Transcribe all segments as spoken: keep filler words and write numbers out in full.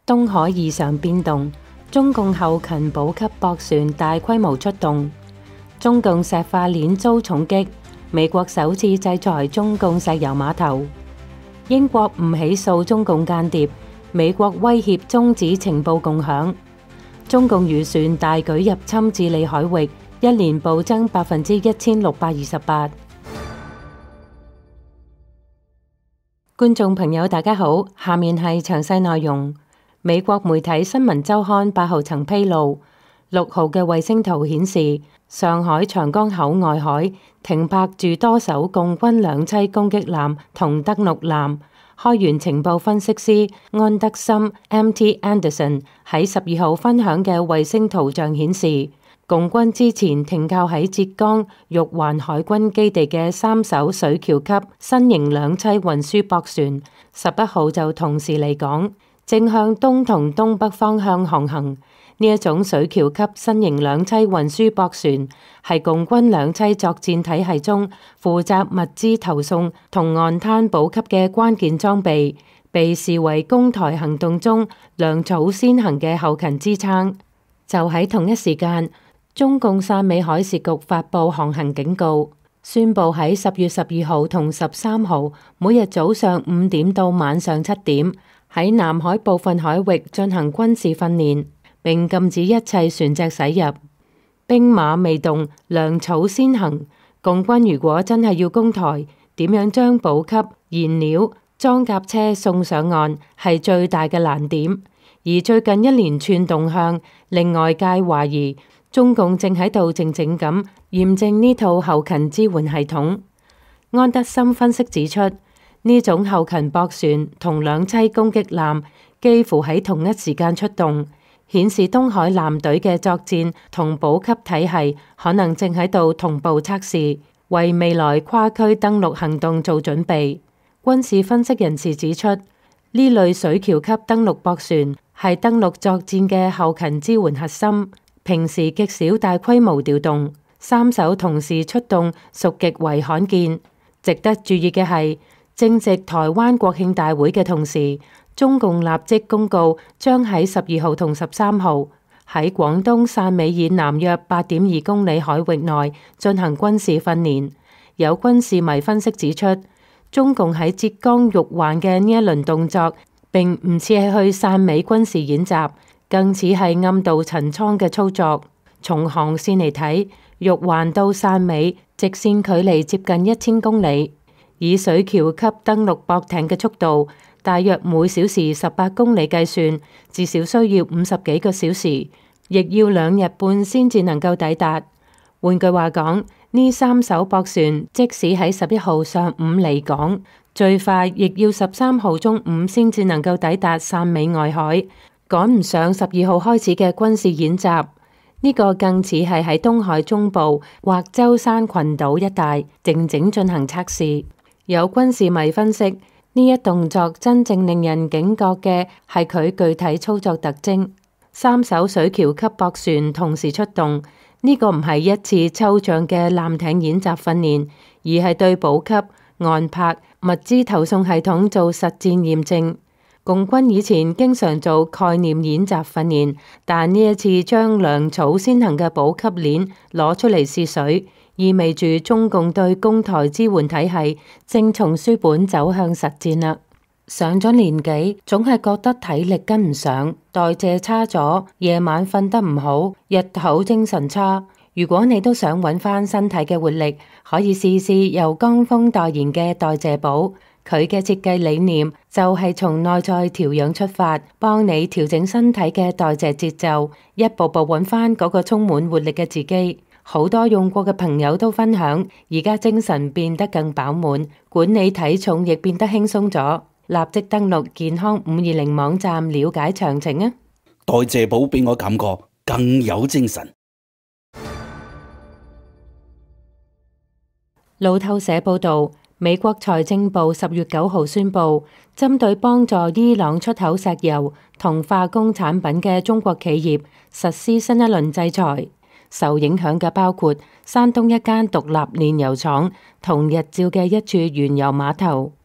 東海異常變動，中共後勤補給駁船大規模出動，中共石化鏈遭重擊，美國首次制裁中共石油碼頭，英國唔起訴中共間諜，美國威脅終止情報共享，中共漁船大舉入侵智利海域，一年暴增百分之一千六百二十八。觀眾朋友大家好，下面係詳細內容。美國媒體新聞週刊八號曾披露，六號嘅衛星圖顯示，上海長江口外海停泊住多艘共軍兩棲攻擊艦同登陸艦。開源情報分析師安德森 M T Anderson 喺十二號分享嘅衛星圖像顯示，共軍之前停靠喺浙江玉環海軍基地嘅三艘水橋級新型兩棲運輸駁船，十一號就同時離港，正向東同東北方向航行。呢一種水橋級新型兩棲運輸駁船係共軍兩棲作戰體系中負責物資投送同岸灘補給嘅關鍵裝備，被視為攻台行動中糧草先行嘅後勤支撐。就喺同一時間，中共汕尾海事局發布航行警告，宣布喺十月十二號同十三號每日早上五點到晚上七點喺南海部分海域進行軍事訓練，並禁止一切船隻駛入。兵馬未動，糧草先行。共軍如果真係要攻台，點樣將補給、燃料、裝甲車送上岸，係最大嘅難點。而最近一連串動向，令外界懷疑中共正喺度靜靜咁驗證呢套後勤支援系統。安德森分析指出，呢種後勤駁船同兩棲攻擊艦幾乎喺同一時間出動，顯示東海艦隊嘅作戰同補給體系可能正喺度同步測試，為未來跨區登陸行動做準備。軍事分析人士指出，呢類水橋級登陸駁船係登陸作戰嘅後勤支援核心，平時極少大規模調動，三艘同時出動屬極為罕見。值得注意嘅係，正值台灣國慶大會嘅同時，中共立即公告將喺十二號同十三號喺廣東汕尾以南約八點二公里海域內進行軍事訓練。有軍事迷分析指出，中共喺浙江玉環嘅呢一輪動作並唔似係去汕尾軍事演習，更似係暗度陳倉嘅操作。從航線嚟睇，玉環到汕尾直線距離接近一千公里，以水橋級登陸駁艇嘅速度，大約每小時十八公里計算，至少需要五十幾個小時，亦要兩日半先至能夠抵達。換句話講，呢三艘駁船即使喺十一號上午離港，最快亦要十三號中午先至能夠抵達汕尾外海，趕唔上十二號開始嘅軍事演習。呢個更似係喺東海中部或舟山群島一帶靜靜進行測試。有軍事迷分析，呢一動作真正令人警覺嘅係佢具體操作特徵。三艘水橋級駁船同時出動，呢個唔係一次抽象嘅艦艇演習訓練，而係對補給、岸泊、物資投送系統做實戰驗證。共軍以前經常做概念演習訓練，但呢一次將糧草先行嘅補給鏈攞出嚟試水，意味住中共對攻台支援體系正從書本走向實戰啦。上咗年紀，總係覺得體力跟唔上，代謝差咗，夜晚瞓得唔好，日頭精神差。如果你都想揾翻身體嘅活力，可以試試由江峰代言嘅代謝寶。佢嘅設計理念就係從內在調養出發，幫你調整身體嘅代謝節奏，一步步揾翻嗰個充滿活力嘅自己。好多用過嘅朋友都分享，而家精神變得更飽滿，管理體重亦變得輕鬆咗。立即登錄健康五二零網站了解詳情啊！ 代謝寶俾我感覺更有精神。 路透社報道，美國財政部十月九號宣布，針對幫助伊朗出口石油同化工產品嘅中國企業實施新一輪制裁。受影響嘅包括山東一間獨立煉油廠同日照嘅一處原油碼頭。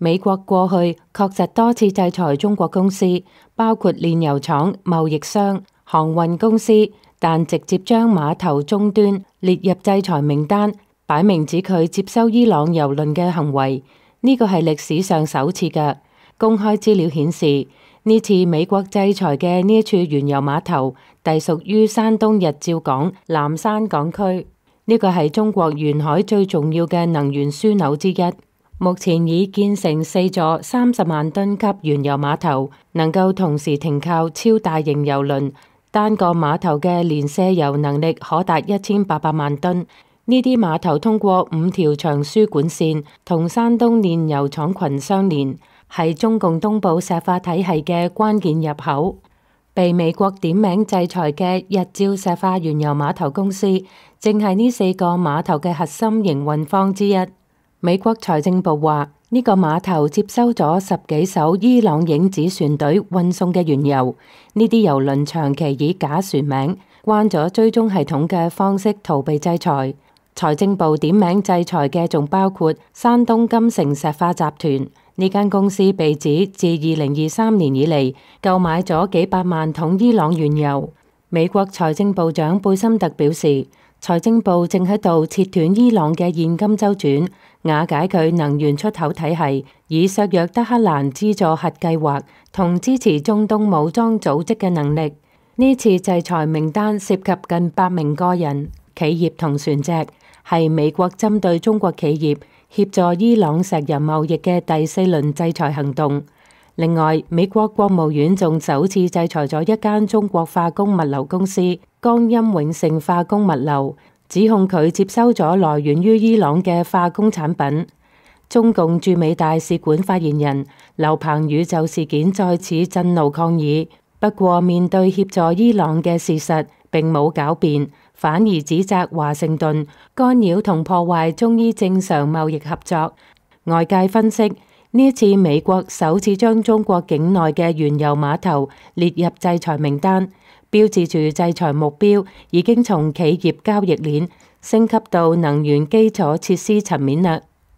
美國過去確實多次制裁中國公司，包括煉油廠、貿易商、航運公司，但直接將碼頭終端列入制裁名單，擺明指佢接收伊朗油輪嘅行為，呢個係歷史上首次嘅。公開資料顯示，呢次美國制裁嘅呢一處原油碼頭，隸屬於山東日照港南山港區，呢個係中國沿海最重要嘅能源樞紐之一。目前已建成四座三十萬噸級原油碼頭，能夠同時停靠超大型油輪，單個碼頭嘅連卸油能力可達一千八百萬噸。呢啲碼頭通過五條長輸管線，同山東煉油廠群相連，係中共東部石化體系嘅關鍵入口。被美國點名制裁嘅日照石化原油碼頭公司，正係呢四個碼頭嘅核心營運方之一。美國財政部話，呢個碼頭接收咗十幾艘伊朗影子船隊運送嘅原油，呢啲油輪長期以假船名、關咗追蹤系統嘅方式逃避制裁。財政部點名制裁嘅仲包括山東金城石化集團，呢間公司被指自二零二三年以嚟購買咗幾百萬桶伊朗原油。美國財政部長貝森特表示，財政部正喺度切斷伊朗嘅現金周轉，瓦解佢能源出口體系，以削弱德黑蘭資助核計劃同支持中東武裝組織嘅能力。呢次制裁名單涉及近百名個人、企業同船隻，係美國針對中國企業協助伊朗石油貿易嘅第四輪制裁行動。另外，美國國務院仲首次制裁咗一間中國化工物流公司江陰永盛化工物流，指控佢接收咗來源於伊朗嘅化工產品。中共駐美大使館發言人劉鵬宇就事件再次震怒抗議，不過面對協助伊朗嘅事實並冇狡辯，反而指責華盛頓干擾同破壞中伊正常貿易合作。外界分析，呢一次美國首次將中國境內嘅原油碼頭列入制裁名單，標誌住制裁目標已經從企業交易鏈升級到能源基礎設施層面啦。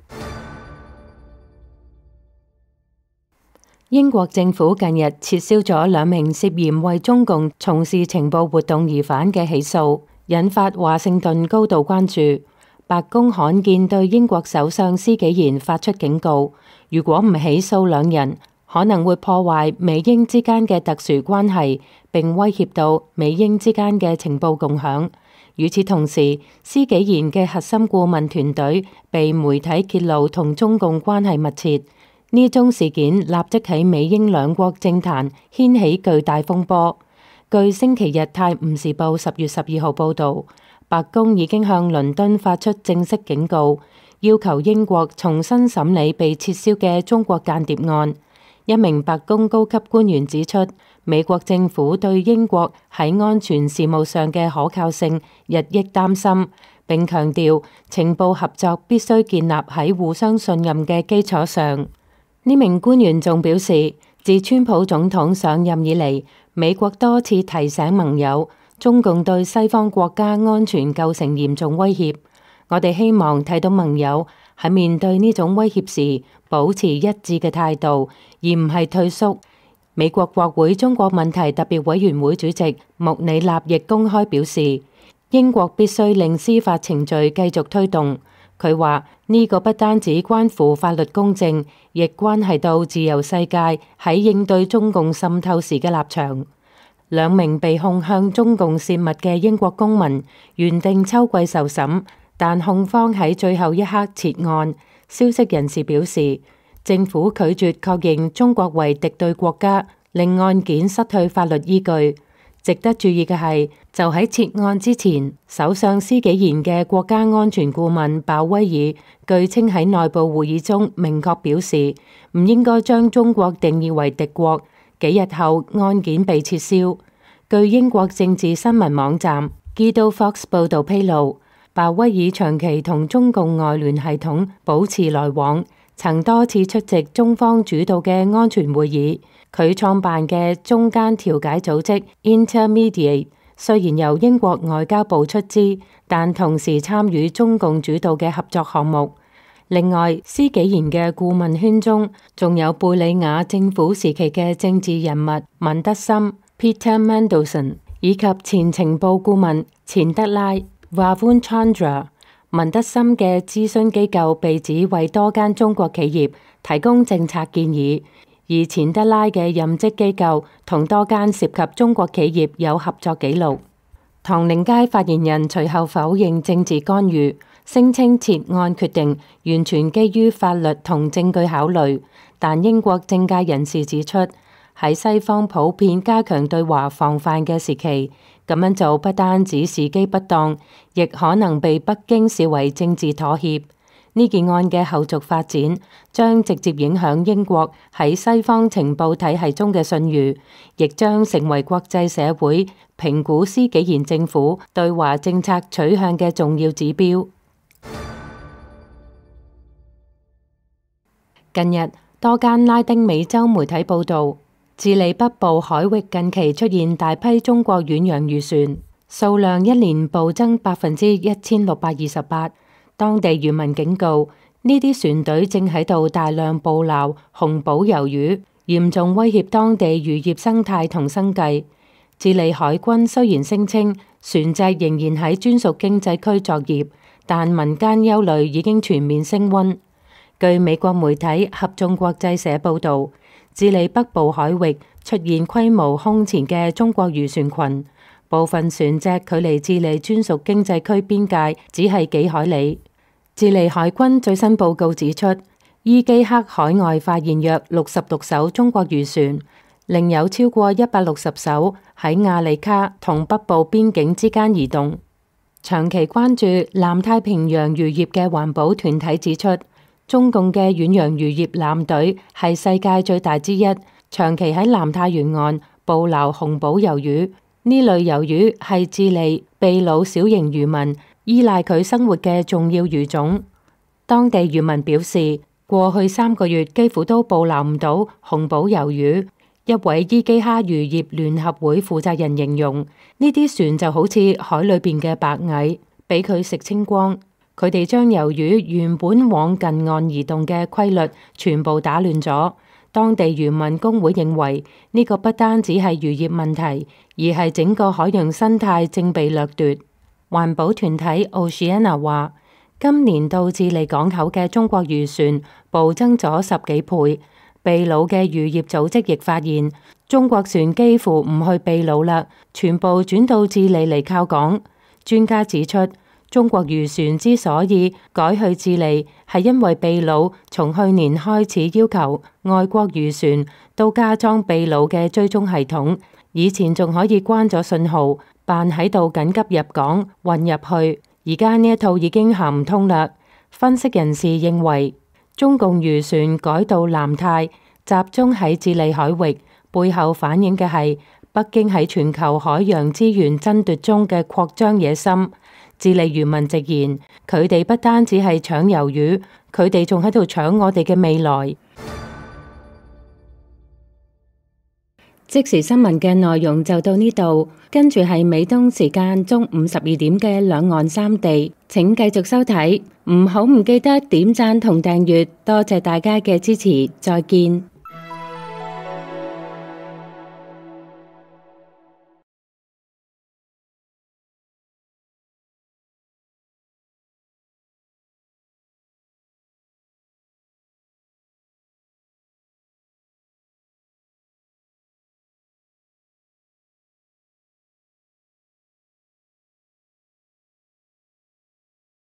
英國政府近日撤銷咗兩名涉嫌為中共從事情報活動疑犯嘅起訴，引發華盛頓高度關注。白宮罕見對英國首相施紀賢發出警告，如果唔起訴兩人，可能會破壞美英之間嘅特殊關係，並威脅到美英之間嘅情報共享。與此同時，施紀賢嘅核心顧問團隊被媒體揭露同中共關係密切。呢宗事件立即喺美英兩國政壇掀起巨大風波。據星期日泰晤士報十月十二號報導，白宮已經向倫敦發出正式警告，要求英國重新審理被撤銷嘅中國間諜案。一名白宮高級官員指出，美國政府對英國喺安全事務上嘅可靠性日益擔心，並強調情報合作必須建立喺互相信任嘅基礎上。呢名官員仲表示，自川普總統上任以嚟，美國多次提醒盟友，中共對西方國家安全構成嚴重威脅。我哋希望睇到盟友喺面對呢種威脅時，保持一致嘅態度，而唔係退縮。美國國會中國問題特別委員會主席穆里納亦公開表示，英國必須令司法程序繼續推動。佢話呢個不單止關乎法律公正，亦關係到自由世界喺應對中共滲透時嘅立場。兩名被控向中共泄密嘅英國公民原定秋季受審，但控方喺最後一刻撤案。消息人士表示，政府拒絕確認中國為敵對國家，令案件失去法律依據。值得注意嘅係，就喺撤案之前，首相施紀賢嘅國家安全顧問鮑威爾據稱喺內部會議中明確表示，唔應該將中國定義為敵國。幾日後，案件被撤銷。據英國政治新聞網站 Guido Fox 報導披露，鮑威爾長期同中共外聯系統保持來往，曾多次出席中方主導嘅安全會議。佢創辦嘅中間調解組織 Intermediate 雖然由英國外交部出資，但同時參與中共主導嘅合作項目。 另外，施紀賢嘅顧問圈中，仲有貝里亞政府時期嘅政治人物文德森 （Peter Mandelson） 以及前情報顧問錢德拉 （Ravun Chandra）。文德森嘅諮詢機構被指為多間中國企業提供政策建議，而錢德拉嘅任職機構同多間涉及中國企業有合作記錄。唐寧街發言人隨後否認政治干預，聲稱撤案決定完全基於法律同證據考慮。但英國政界人士指出，喺西方普遍加強對華防範嘅時期，咁樣做不單止時機不當，亦可能被北京視為政治妥協。呢件案嘅後續發展將直接影響英國喺西方情報體系中嘅信譽，亦將成為國際社會評估施紀賢政府對華政策取向嘅重要指標。近日，多間拉丁美洲媒體報導，智利北部海域近期出現大批中國遠洋漁船，數量一年暴增百分之一千六百二十八。當地漁民警告，呢啲船隊正喺度大量捕撈紅寶魷魚，嚴重威脅當地漁業生態同生計。智利海軍雖然聲稱船隻仍然喺專屬經濟區作業，但民間憂慮已經全面升溫。據美國媒體合眾國際社報導，智利北部海域出現規模空前嘅中國漁船群，部分船隻距離智利專屬經濟區邊界只係幾海里。智利海軍最新報告指出，伊基克海外發現約六十六艘中國漁船，另有超過一百六十艘喺亞利卡同北部邊境之間移動。長期關注南太平洋漁業嘅環保團體指出，中共嘅遠洋漁業艦隊係世界最大之一，長期喺南太沿岸捕撈紅寶魷魚。呢類魷魚係智利、秘魯小型漁民依賴佢生活嘅重要魚種。當地漁民表示，過去三個月幾乎都捕撈唔到紅寶魷魚。一位伊基哈漁業聯合會負責人形容，呢啲船就好似海裏邊嘅白蟻，俾佢食清光。佢哋將魷魚原本往近岸移動嘅規律全部打亂咗。當地漁民工會認為呢個不單止係漁業問題，而係整個海洋生態正被掠奪。環保團體 Oceana 話，今年到智利港口嘅中國漁船暴增咗十幾倍。秘魯嘅漁業組織亦發現，中國船幾乎唔去秘魯啦，全部轉到智利嚟靠港。專家指出，中國漁船之所以改去智利，係因為秘魯從去年開始要求外國漁船都加裝秘魯嘅追蹤系統，以前仲可以關咗信號，扮喺度緊急入港運入去，而家呢一套已經行唔通啦。分析人士認為，中共漁船改到南太，集中喺智利海域，背後反映嘅係北京喺全球海洋資源爭奪中嘅擴張野心。智利漁民直言，佢哋不單止係搶魷魚，佢哋仲喺度搶我哋嘅未來。即時新聞嘅內容就到呢度，跟住係美東時間中午十二點嘅兩岸三地，請繼續收睇，唔好唔記得點讚同訂閱，多謝大家嘅支持，再見。